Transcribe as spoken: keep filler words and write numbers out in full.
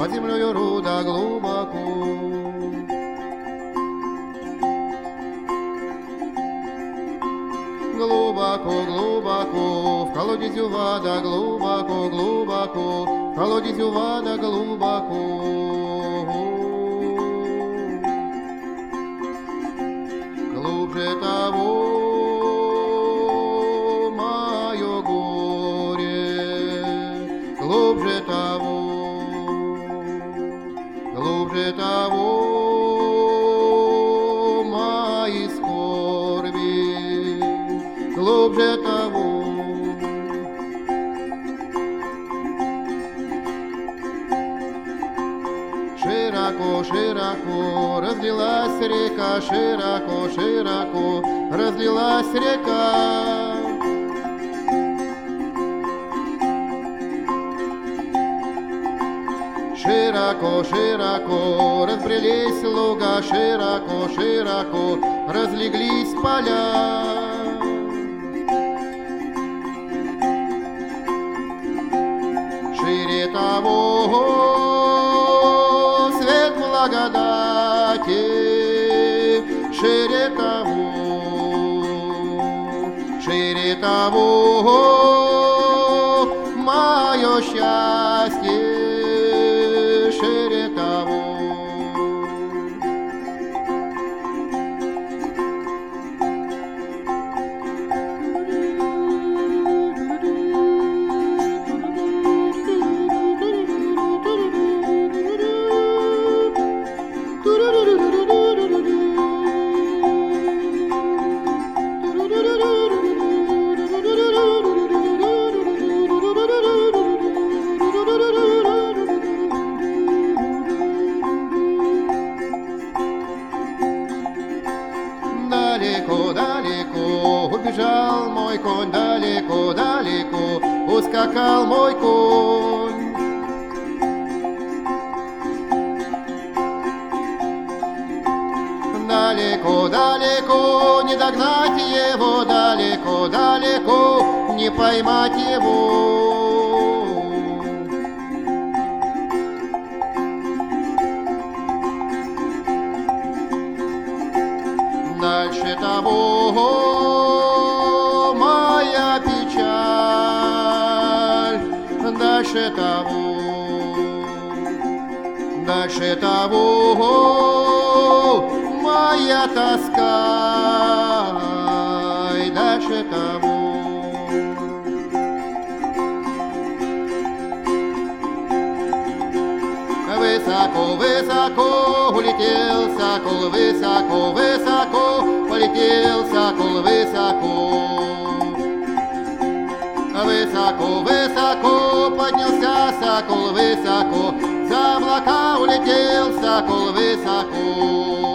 под землею руда глубоко. Глубоко, глубоко, в колодезю вода глубоко, глубоко, в колодезю вода глубоко. Глубже того мое горе, глубже того, глубже того мои скорби, глубже того. Широко, широко разлилась река, широко, широко разлилась река. Широко, широко разбрелись луга, широко, широко разлеглись поля. Шире того свет благодати, шире того, шире того мое счастье, шире того. Далеко, далеко убежал мой конь, далеко, далеко ускакал мой конь. Далеко, далеко не догнать его, далеко, далеко не поймать его. Дальше того моя печаль, дальше того, дальше того моя тоска, и дальше того. Высоко, высоко улетел сокол, высоко, высоко полетел сокол, высоко. Высоко, высоко поднялся сокол, высоко, за облака улетел сокол, высоко.